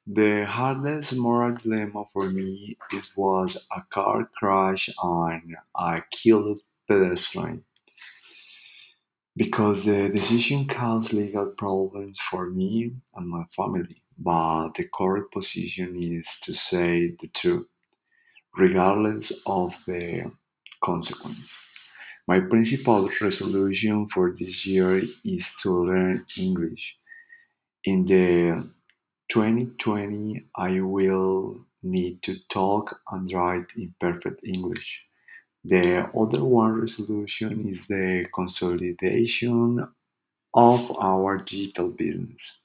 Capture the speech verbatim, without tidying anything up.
The hardest moral dilemma for me is was a car crash and I killed pedestrian because the decision caused legal problems for me and my family. But the correct position is to say the truth, regardless of the consequence. My principal resolution for this year is to learn English. In the twenty twenty, I will need to talk and write in perfect English. The other one resolution is the consolidation of our digital business.